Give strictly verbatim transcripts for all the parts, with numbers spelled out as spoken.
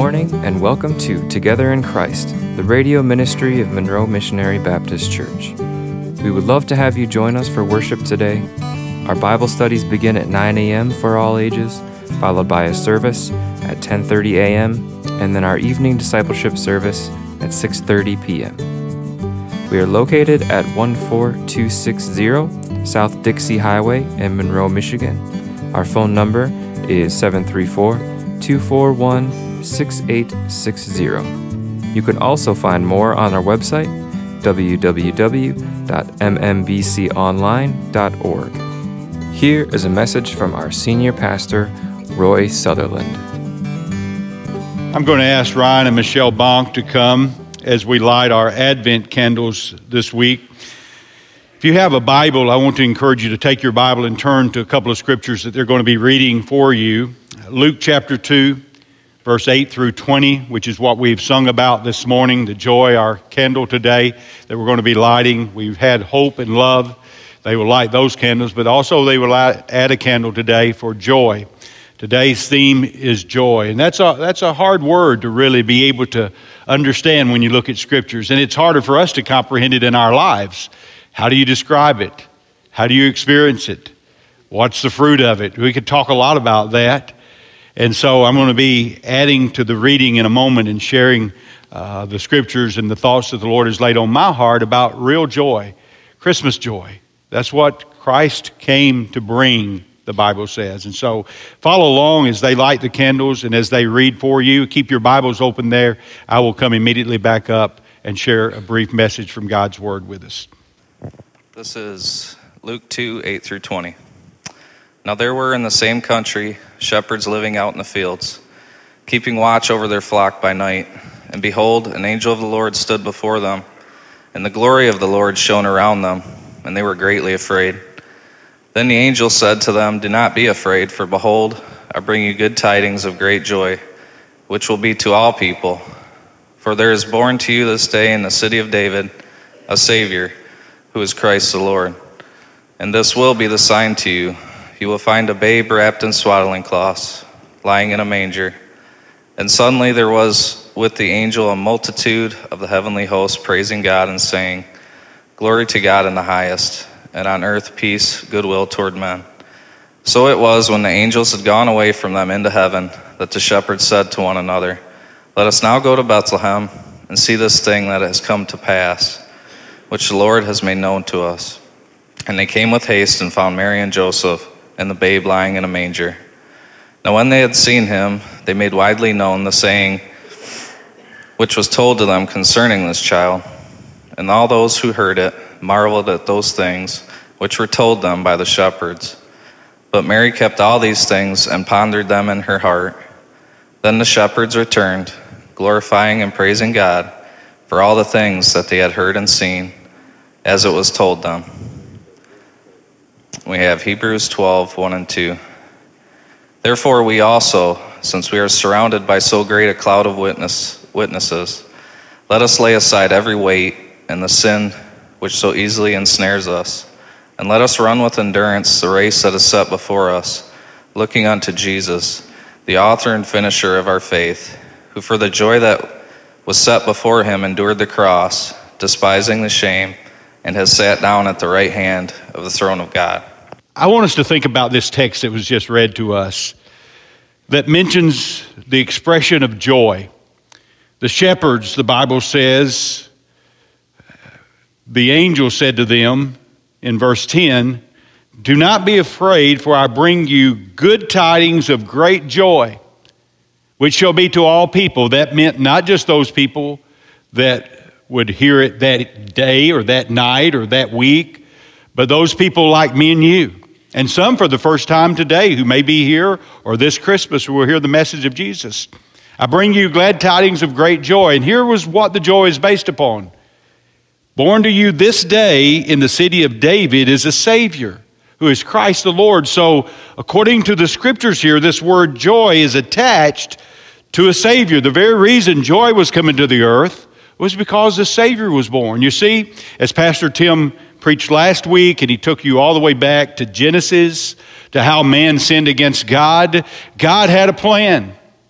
morning and welcome to Together in Christ, the radio ministry of Monroe Missionary Baptist Church. We would love to have you join us for worship today. Our Bible studies begin at nine a.m. for all ages, followed by a service at ten thirty a.m., and then our evening discipleship service at six thirty p.m. We are located at one four two six zero South Dixie Highway in Monroe, Michigan. Our phone number is seven three four, two four one, six eight six zero. You can also find more on our website, w w w dot m m b c online dot org. Here is a message from our senior pastor, Roy Sutherland. I'm going to ask Ryan and Michelle Bonk to come as we light our Advent candles this week. If you have a Bible, I want to encourage you to take your Bible and turn to a couple of scriptures that they're going to be reading for you. Luke chapter two, verse eight through twenty, which is what we've sung about this morning, the joy, our candle today that we're going to be lighting. We've had hope and love. They will light those candles, but also they will light, add a candle today for joy. Today's theme is joy, and that's a, that's a hard word to really be able to understand when you look at scriptures, and it's harder for us to comprehend it in our lives. How do you describe it? How do you experience it? What's the fruit of it? We could talk a lot about that. And so I'm going to be adding to the reading in a moment and sharing uh, the scriptures and the thoughts that the Lord has laid on my heart about real joy, Christmas joy. That's what Christ came to bring, the Bible says. And so follow along as they light the candles and as they read for you. Keep your Bibles open there. I will come immediately back up and share a brief message from God's Word with us. This is Luke two, eight through twenty. Now there were in the same country shepherds living out in the fields, keeping watch over their flock by night. And behold, an angel of the Lord stood before them, and the glory of the Lord shone around them, and they were greatly afraid. Then the angel said to them, "Do not be afraid, for behold, I bring you good tidings of great joy, which will be to all people. For there is born to you this day in the city of David a Savior, who is Christ the Lord. And this will be the sign to you. You will find a babe wrapped in swaddling cloths, lying in a manger." And suddenly there was with the angel a multitude of the heavenly host praising God and saying, "Glory to God in the highest, and on earth peace, goodwill toward men." So it was when the angels had gone away from them into heaven that the shepherds said to one another, "Let us now go to Bethlehem and see this thing that has come to pass, which the Lord has made known to us." And they came with haste and found Mary and Joseph and the babe lying in a manger. Now when they had seen him, they made widely known the saying which was told to them concerning this child. And all those who heard it marveled at those things which were told them by the shepherds. But Mary kept all these things and pondered them in her heart. Then the shepherds returned, glorifying and praising God for all the things that they had heard and seen, as it was told them. We have Hebrews twelve, one and two. Therefore we also, since we are surrounded by so great a cloud of witness, witnesses, let us lay aside every weight and the sin which so easily ensnares us, and let us run with endurance the race that is set before us, looking unto Jesus, the author and finisher of our faith, who for the joy that was set before him endured the cross, despising the shame, and has sat down at the right hand of the throne of God. I want us to think about this text that was just read to us that mentions the expression of joy. The shepherds, the Bible says, the angel said to them in verse ten, "Do not be afraid, for I bring you good tidings of great joy, which shall be to all people." That meant not just those people that would hear it that day or that night or that week, but those people like me and you. And some for the first time today who may be here or this Christmas will hear the message of Jesus. I bring you glad tidings of great joy. And here was what the joy is based upon. Born to you this day in the city of David is a Savior, who is Christ the Lord. So according to the scriptures here, this word joy is attached to a Savior. The very reason joy was coming to the earth was because the Savior was born. You see, as Pastor Tim preached last week, and he took you all the way back to Genesis, to how man sinned against God, God had a plan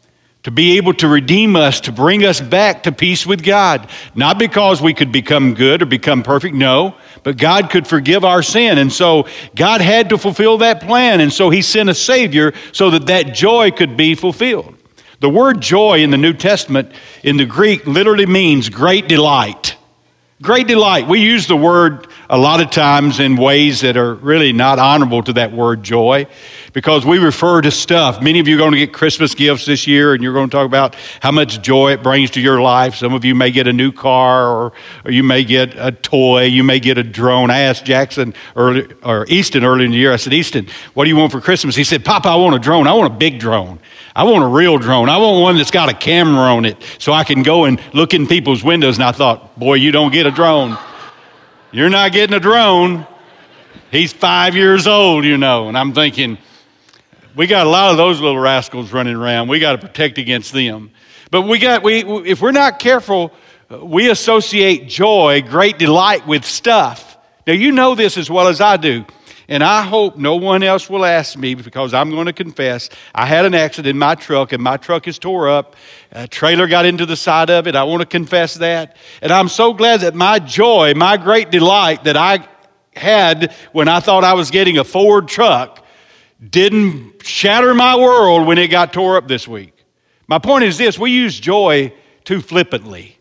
to be able to redeem us, to bring us back to peace with God. Not because we could become good or become perfect, no, but God could forgive our sin. And so God had to fulfill that plan, and so he sent a Savior so that that joy could be fulfilled. The word joy in the New Testament, in the Greek, literally means great delight. Great delight. We use the word a lot of times in ways that are really not honorable to that word joy, because we refer to stuff. Many of you are going to get Christmas gifts this year, and you're going to talk about how much joy it brings to your life. Some of you may get a new car, or, or you may get a toy. You may get a drone. I asked Jackson early, or Easton earlier in the year, I said, Easton, what do you want for Christmas? He said, Papa, I want a drone. I want a big drone. I want a real drone. I want one that's got a camera on it so I can go and look in people's windows. And I thought, boy, you don't get a drone. You're not getting a drone. He's five years old, you know. And I'm thinking, we got a lot of those little rascals running around. We got to protect against them. But we got we if we're not careful, we associate joy, great delight with stuff. Now, you know this as well as I do. And I hope no one else will ask me, because I'm going to confess, I had an accident in my truck, and my truck is tore up. A trailer got into the side of it. I want to confess that. And I'm so glad that my joy, my great delight that I had when I thought I was getting a Ford truck didn't shatter my world when it got tore up this week. My point is this: we use joy too flippantly.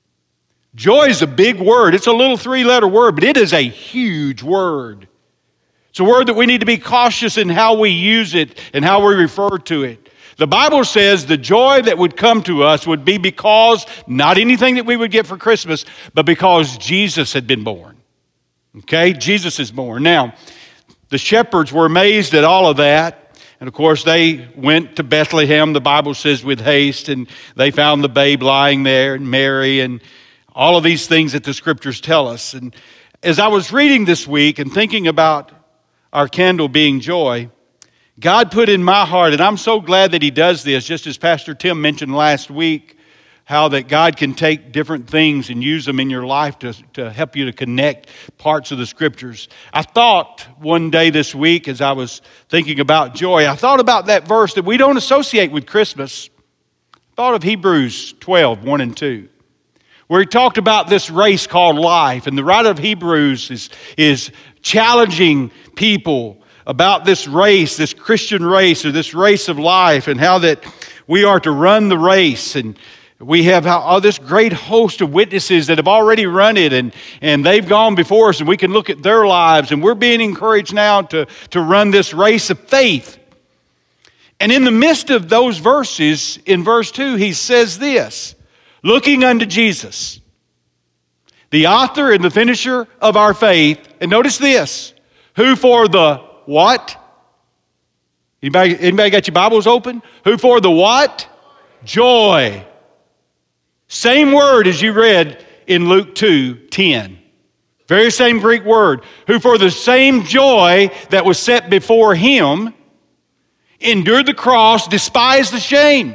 Joy is a big word. It's a little three-letter word, but it is a huge word. It's a word that we need to be cautious in how we use it and how we refer to it. The Bible says the joy that would come to us would be because, not anything that we would get for Christmas, but because Jesus had been born. Okay? Jesus is born. Now, the shepherds were amazed at all of that. And of course, they went to Bethlehem, the Bible says, with haste, and they found the babe lying there, and Mary, and all of these things that the scriptures tell us. And as I was reading this week and thinking about our candle being joy, God put in my heart, and I'm so glad that he does this, just as Pastor Tim mentioned last week, how that God can take different things and use them in your life to, to help you to connect parts of the scriptures. I thought one day this week, as I was thinking about joy, I thought about that verse that we don't associate with Christmas. I thought of Hebrews twelve, one and two. Where he talked about this race called life. And the writer of Hebrews is, is challenging people about this race, this Christian race, or this race of life, and how that we are to run the race. And we have how, all this great host of witnesses that have already run it, and, and they've gone before us, and we can look at their lives, and we're being encouraged now to, to run this race of faith. And in the midst of those verses, in verse two, he says this: looking unto Jesus, the author and the finisher of our faith. And notice this: who for the what? Anybody, anybody got your Bibles open? Who for the what? Joy. Same word as you read in Luke two ten. Very same Greek word. Who for the same joy that was set before him endured the cross, despised the shame.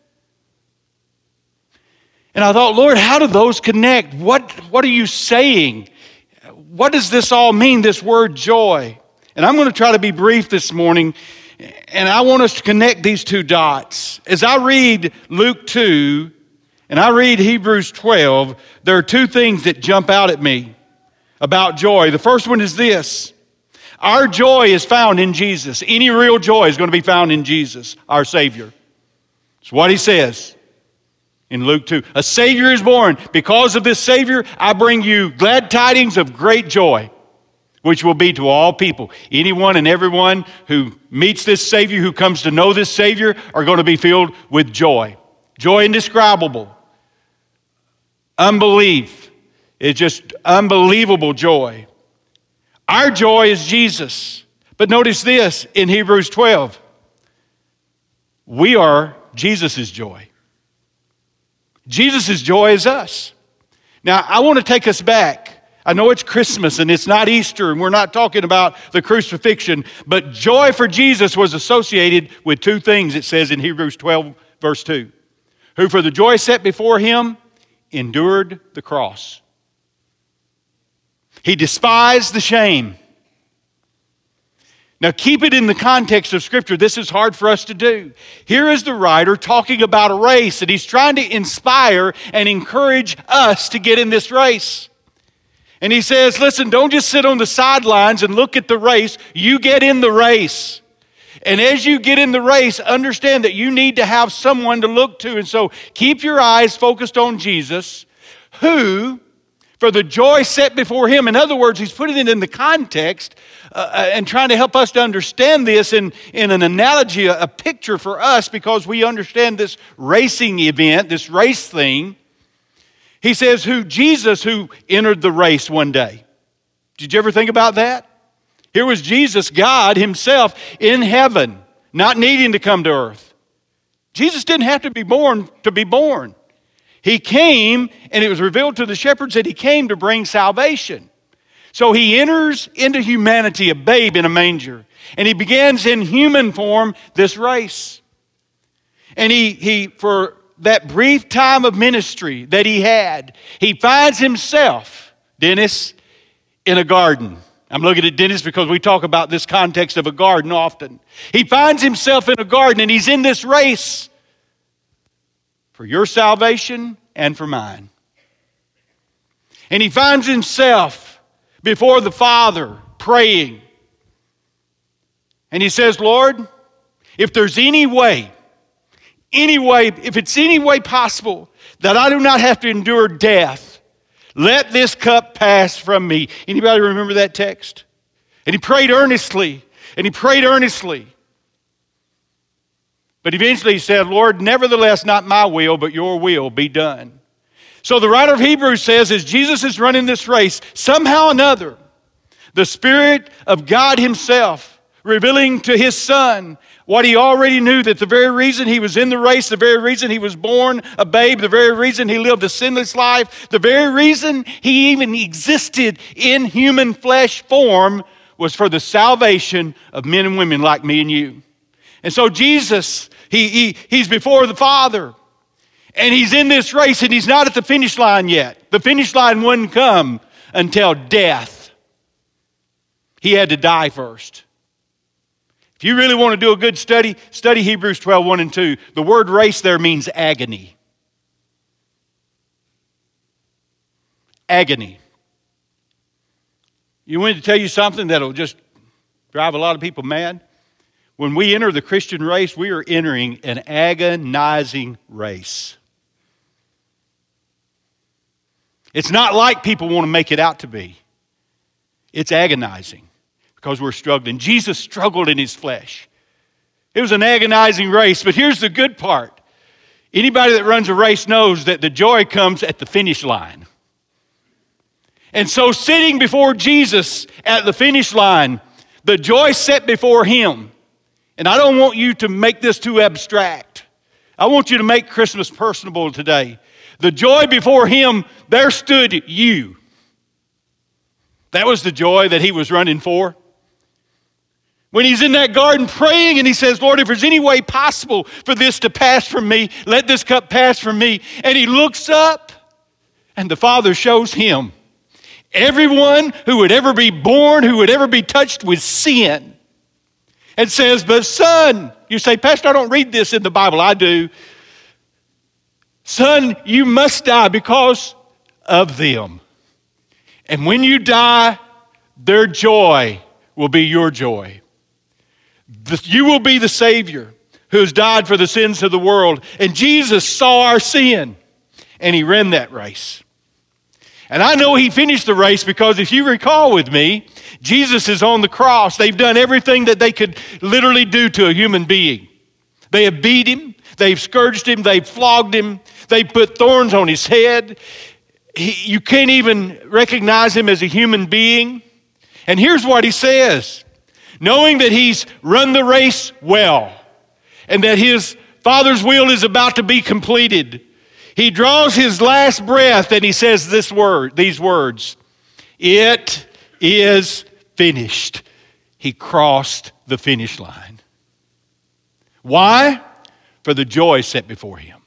And I thought, Lord, how do those connect? What, what are you saying? What does this all mean, this word joy? And I'm going to try to be brief this morning, and I want us to connect these two dots. As I read Luke two and I read Hebrews twelve, there are two things that jump out at me about joy. The first one is this: our joy is found in Jesus. Any real joy is going to be found in Jesus, our Savior. It's what he says in Luke two. A Savior is born. Because of this Savior, I bring you glad tidings of great joy, which will be to all people. Anyone and everyone who meets this Savior, who comes to know this Savior, are going to be filled with joy. Joy indescribable. Unbelief. It's just unbelievable joy. Our joy is Jesus. But notice this in Hebrews twelve. We are Jesus' joy. Jesus' joy is us. Now, I want to take us back. I know it's Christmas and it's not Easter, and we're not talking about the crucifixion, but joy for Jesus was associated with two things, it says in Hebrews twelve, verse two. Who for the joy set before him endured the cross. He despised the shame. Now keep it in the context of Scripture. This is hard for us to do. Here is the writer talking about a race, and he's trying to inspire and encourage us to get in this race. And he says, listen, don't just sit on the sidelines and look at the race. You get in the race. And as you get in the race, understand that you need to have someone to look to. And so keep your eyes focused on Jesus, who, for the joy set before him. In other words, he's putting it in the context uh, and trying to help us to understand this in, in an analogy, a, a picture for us, because we understand this racing event, this race thing. He says, who Jesus who entered the race one day. Did you ever think about that? Here was Jesus, God himself, in heaven, not needing to come to earth. Jesus didn't have to be born to be born. He came, and it was revealed to the shepherds that he came to bring salvation. So he enters into humanity, a babe in a manger, and he begins in human form this race. And he, he for that brief time of ministry that he had, he finds himself, Dennis, in a garden. I'm looking at Dennis because we talk about this context of a garden often. He finds himself in a garden, and he's in this race for your salvation and for mine. And he finds himself before the Father praying. And he says, Lord, if there's any way, any way, if it's any way possible that I do not have to endure death, let this cup pass from me. Anybody remember that text? And he prayed earnestly, and he prayed earnestly. But eventually he said, Lord, nevertheless, not my will, but your will be done. So the writer of Hebrews says, as Jesus is running this race, somehow or another, the Spirit of God himself revealing to his Son what he already knew, that the very reason he was in the race, the very reason he was born a babe, the very reason he lived a sinless life, the very reason he even existed in human flesh form was for the salvation of men and women like me and you. And so Jesus, he, he, he's before the Father, and he's in this race, and he's not at the finish line yet. The finish line wouldn't come until death. He had to die first. If you really want to do a good study, study Hebrews twelve, one and two. The word race there means agony. Agony. You want me to tell you something that'll just drive a lot of people mad? When we enter the Christian race, we are entering an agonizing race. It's not like people want to make it out to be. It's agonizing because we're struggling. Jesus struggled in his flesh. It was an agonizing race, but here's the good part. Anybody that runs a race knows that the joy comes at the finish line. And so sitting before Jesus at the finish line, the joy set before him. And I don't want you to make this too abstract. I want you to make Christmas personable today. The joy before him, there stood you. That was the joy that he was running for. When he's in that garden praying and he says, Lord, if there's any way possible for this to pass from me, let this cup pass from me. And he looks up and the Father shows him everyone who would ever be born, who would ever be touched with sin, and says, but son, you say, Pastor, I don't read this in the Bible. I do. Son, you must die because of them. And when you die, their joy will be your joy. You will be the Savior who has died for the sins of the world. And Jesus saw our sin, and he ran that race. And I know he finished the race because if you recall with me, Jesus is on the cross. They've done everything that they could literally do to a human being. They have beat him. They've scourged him. They've flogged him. They put thorns on his head. He, you can't even recognize him as a human being. And here's what he says. Knowing that he's run the race well and that his Father's will is about to be completed, he draws his last breath and he says this word, these words, it is finished. He crossed the finish line. Why? For the joy set before him.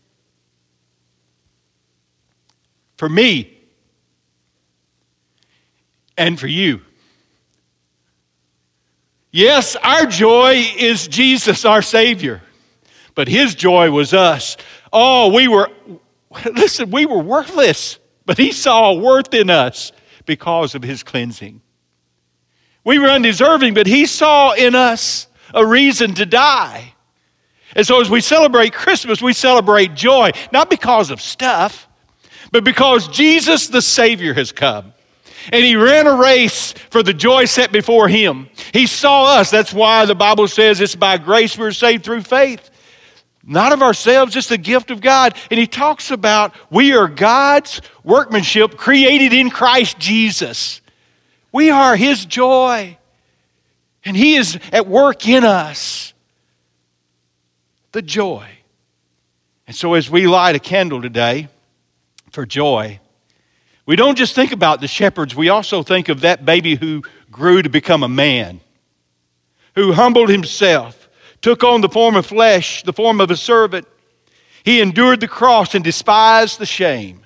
For me and for you. Yes, our joy is Jesus, our Savior. But his joy was us. Oh, we were, listen, we were worthless, but he saw worth in us because of his cleansing. We were undeserving, but he saw in us a reason to die. And so as we celebrate Christmas, we celebrate joy, not because of stuff, but because Jesus the Savior has come. And he ran a race for the joy set before him. He saw us. That's why the Bible says it's by grace we're saved through faith. Not of ourselves, just the gift of God. And he talks about we are God's workmanship created in Christ Jesus. We are his joy. And he is at work in us. The joy. And so as we light a candle today for joy, we don't just think about the shepherds, we also think of that baby who grew to become a man, who humbled himself, took on the form of flesh, the form of a servant. He endured the cross and despised the shame.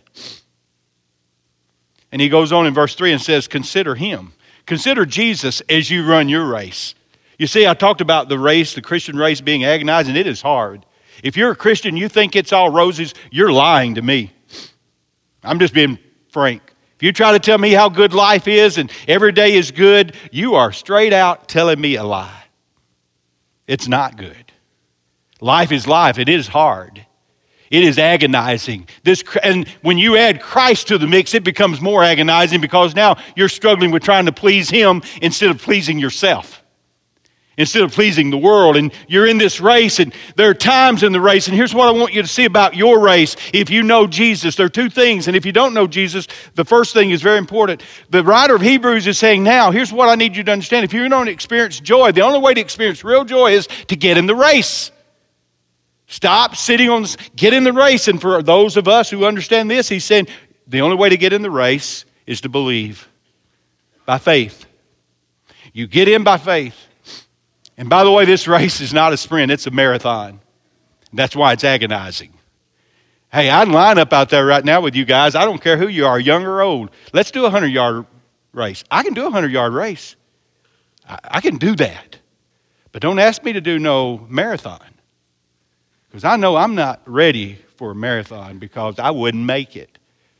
And he goes on in verse three and says, consider him. Consider Jesus as you run your race. You see, I talked about the race, the Christian race being agonizing. It is hard. If you're a Christian, you think it's all roses, you're lying to me. I'm just being frank. If you try to tell me how good life is and every day is good, you are straight out telling me a lie. It's not good. Life is life. It is hard. It is agonizing. This, and when you add Christ to the mix, it becomes more agonizing because now you're struggling with trying to please him instead of pleasing yourself, instead of pleasing the world. And you're in this race, and there are times in the race, and here's what I want you to see about your race. If you know Jesus, there are two things, and if you don't know Jesus, the first thing is very important. The writer of Hebrews is saying, now, here's what I need you to understand. If you're going to experience joy, the only way to experience real joy is to get in the race. Stop sitting on this, get in the race. And for those of us who understand this, he's saying the only way to get in the race is to believe by faith. You get in by faith. And by the way, this race is not a sprint, it's a marathon. That's why it's agonizing. Hey, I'd line up out there right now with you guys. I don't care who you are, young or old. Let's do a hundred-yard race. I can do a hundred-yard race. I, I can do that. But don't ask me to do no marathon. Because I know I'm not ready for a marathon because I wouldn't make it.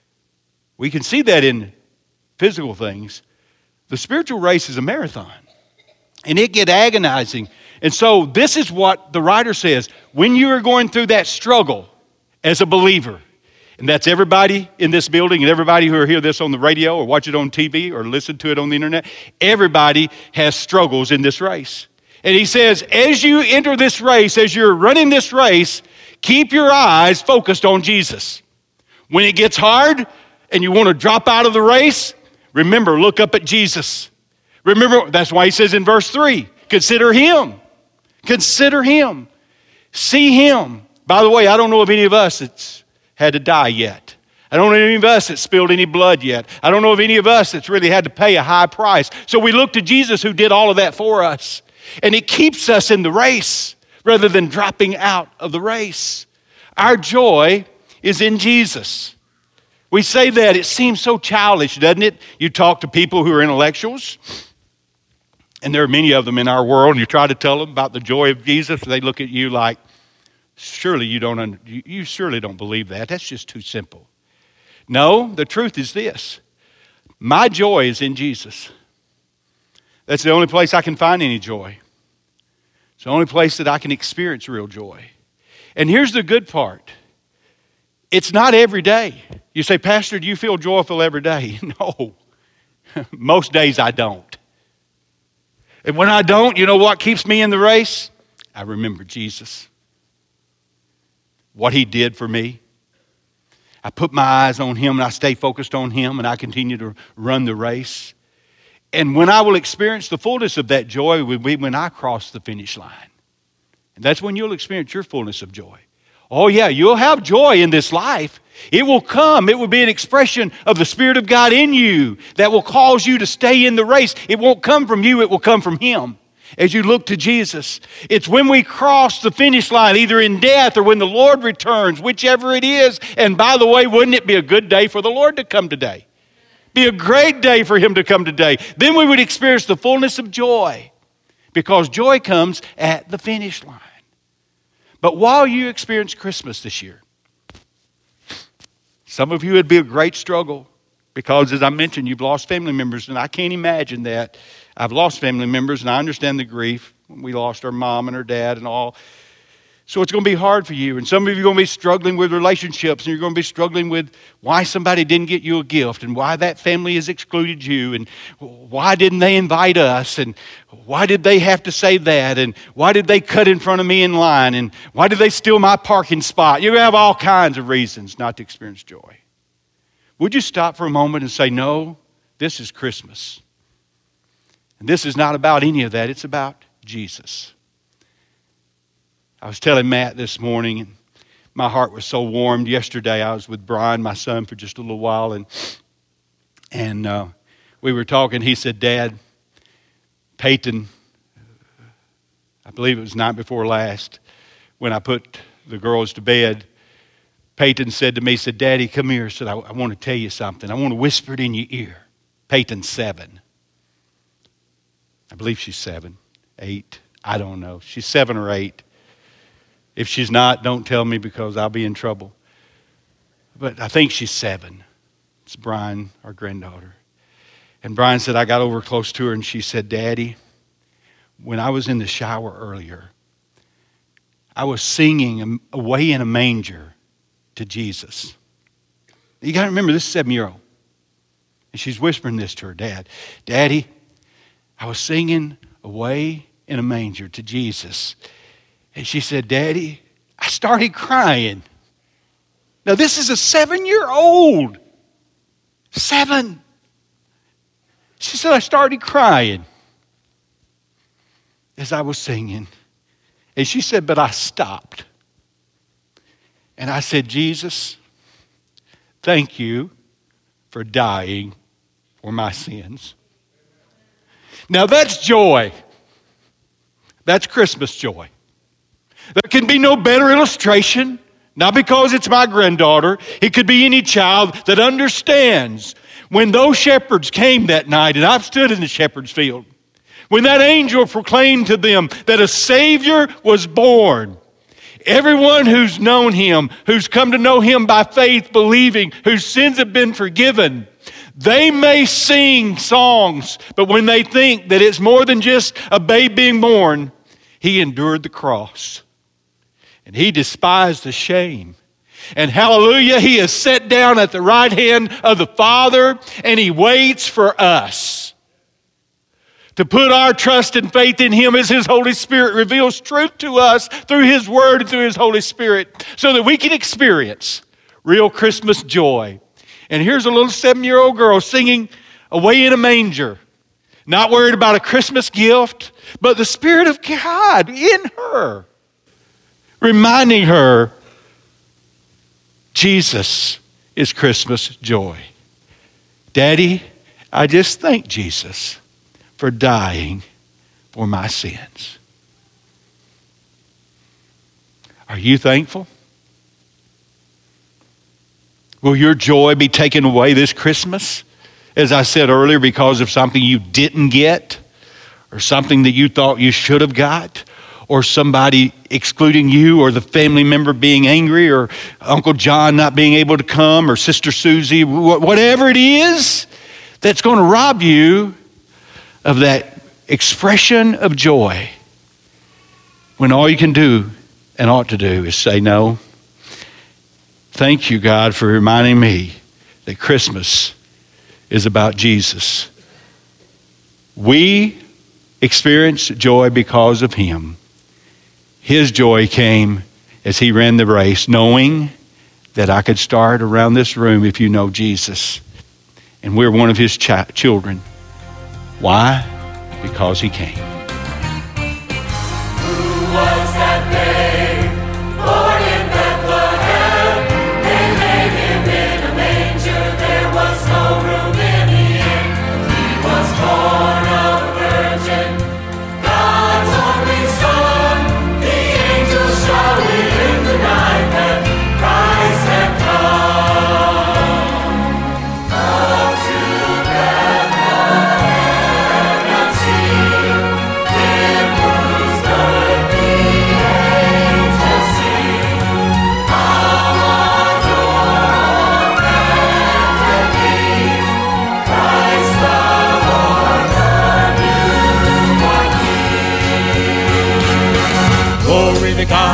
We can see that in physical things. The spiritual race is a marathon. And it get agonizing. And so this is what the writer says. When you are going through that struggle as a believer, and that's everybody in this building and everybody who are hear this on the radio or watch it on T V or listen to it on the internet, everybody has struggles in this race. And he says, as you enter this race, as you're running this race, keep your eyes focused on Jesus. When it gets hard and you want to drop out of the race, remember, look up at Jesus. Remember, that's why he says in verse three, consider him. Consider him. See him. By the way, I don't know of any of us that's had to die yet. I don't know any of us that's spilled any blood yet. I don't know of any of us that's really had to pay a high price. So we look to Jesus who did all of that for us. And it keeps us in the race rather than dropping out of the race. Our joy is in Jesus. We say that, it seems so childish, doesn't it? You talk to people who are intellectuals, and there are many of them in our world, and you try to tell them about the joy of Jesus, they look at you like, surely you don't, un- you surely don't believe that. That's just too simple. No, the truth is this. My joy is in Jesus. That's the only place I can find any joy. It's the only place that I can experience real joy. And here's the good part. It's not every day. You say, Pastor, do you feel joyful every day? No. Most days I don't. And when I don't, you know what keeps me in the race? I remember Jesus. What he did for me. I put my eyes on him and I stay focused on him and I continue to run the race. And when I will experience the fullness of that joy will be when I cross the finish line. And that's when you'll experience your fullness of joy. Oh yeah, you'll have joy in this life. It will come. It will be an expression of the Spirit of God in you that will cause you to stay in the race. It won't come from you, it will come from him. As you look to Jesus, it's when we cross the finish line, either in death or when the Lord returns, whichever it is. And by the way, wouldn't it be a good day for the Lord to come today? Be a great day for him to come today. Then we would experience the fullness of joy because joy comes at the finish line. But while you experience Christmas this year, some of you would be a great struggle because, as I mentioned, you've lost family members, and I can't imagine that. I've lost family members, and I understand the grief. We lost our mom and our dad and all. So it's going to be hard for you. And some of you are going to be struggling with relationships, and you're going to be struggling with why somebody didn't get you a gift, and why that family has excluded you, and why didn't they invite us, and why did they have to say that, and why did they cut in front of me in line, and why did they steal my parking spot? You're going to have all kinds of reasons not to experience joy. Would you stop for a moment and say, no, this is Christmas. And this is not about any of that. It's about Jesus. I was telling Matt this morning, and my heart was so warmed. Yesterday I was with Brian, my son, for just a little while, and and uh, we were talking. He said, Dad, Peyton, I believe it was the night before last, when I put the girls to bed, Peyton said to me, he said, Daddy, come here. He said, I, I want to tell you something. I want to whisper it in your ear. Peyton's seven. I believe she's seven, eight. I don't know. She's seven or eight. If she's not, don't tell me because I'll be in trouble. But I think she's seven. It's Brian, our granddaughter. And Brian said, I got over close to her and she said, Daddy, when I was in the shower earlier, I was singing Away in a Manger to Jesus. You got to remember, this is a seven-year-old. And she's whispering this to her dad. Daddy, I was singing Away in a Manger to Jesus. And she said, Daddy, I started crying. Now, this is a seven-year-old. Seven. She said, I started crying as I was singing. And she said, but I stopped. And I said, Jesus, thank you for dying for my sins. Now, that's joy. That's Christmas joy. There can be no better illustration, not because it's my granddaughter. It could be any child that understands when those shepherds came that night, and I've stood in the shepherd's field, when that angel proclaimed to them that a Savior was born. Everyone who's known Him, who's come to know Him by faith, believing, whose sins have been forgiven, they may sing songs, but when they think that it's more than just a babe being born, He endured the cross. And He despised the shame. And hallelujah, He is set down at the right hand of the Father, and He waits for us to put our trust and faith in Him as His Holy Spirit reveals truth to us through His Word and through His Holy Spirit, so that we can experience real Christmas joy. And here's a little seven-year-old girl singing Away in a Manger, not worried about a Christmas gift, but the Spirit of God in her, reminding her Jesus is Christmas joy. Daddy, I just thank Jesus for dying for my sins. Are you thankful? Will your joy be taken away this Christmas, as I said earlier, because of something you didn't get, or something that you thought you should have got, or somebody excluding you, or the family member being angry, or Uncle John not being able to come, or Sister Susie, whatever it is that's going to rob you of that expression of joy, when all you can do and ought to do is say, no, thank you, God, for reminding me that Christmas is about Jesus. We experience joy because of Him. His joy came as He ran the race, knowing that I could start around this room if you know Jesus. And we're one of His ch- children. Why? Because He came. Who was that babe born in Bethlehem? They laid Him in a manger. There was no room in the inn. He was born of a virgin, God's only Son. The angels shouted in the night that Christ had come. Up to Bethlehem and see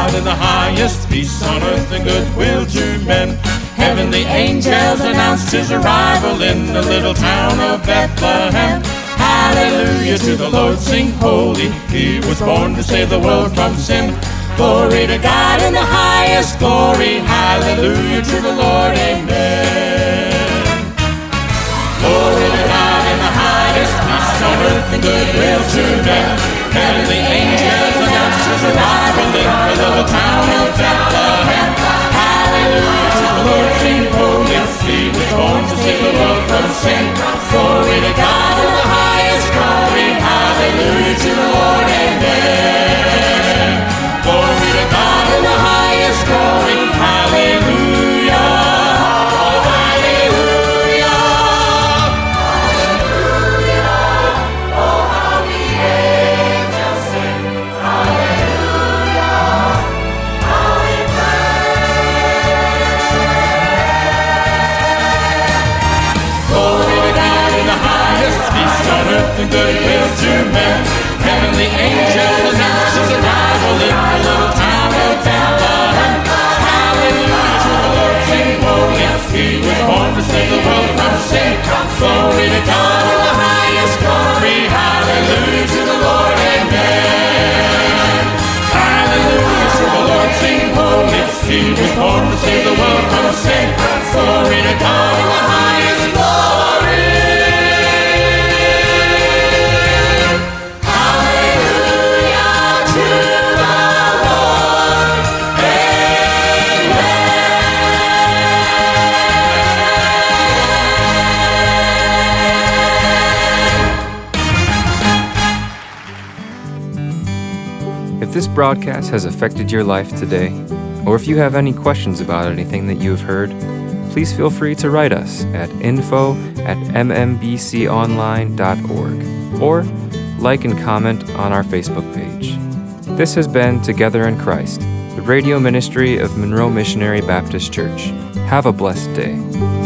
God in the highest, peace on earth and goodwill to men. Heavenly angels announced his arrival in the little town of Bethlehem. Hallelujah to the Lord, sing holy. He was born to save the world from sin. Glory to God in the highest, glory. Hallelujah to the Lord, amen. Glory to God in the highest, peace on earth and goodwill to men. Heavenly angels announced his arrival in the little town of Bethlehem. Hallelujah to the Lord, sing holy. He was born to save the world from sin. Glory to God in the highest, glory. Hallelujah to the Lord, amen. Glory to God in the highest, glory. Hallelujah. Oh, hallelujah. Hallelujah. Oh, how the angels sing. Hallelujah. How we Glory to God in the highest, peace on earth and goodwill to men. Heavenly angels announced his arrival in the little town of Bethlehem. Hallelujah to the Lord, sing holy. He was born to save the world from sin. Glory to God in the highest, glory. Hallelujah to the Lord, amen. Hallelujah to the Lord, sing holy. He was born to save the world from sin. Glory to God in the highest, glory. Hallelujah to the Lord, If this broadcast has affected your life today, or if you have any questions about anything that you have heard, please feel free to write us at info at m m b c online dot org or like and comment on our Facebook page. This has been Together in Christ, the radio ministry of Monroe Missionary Baptist Church. Have a blessed day.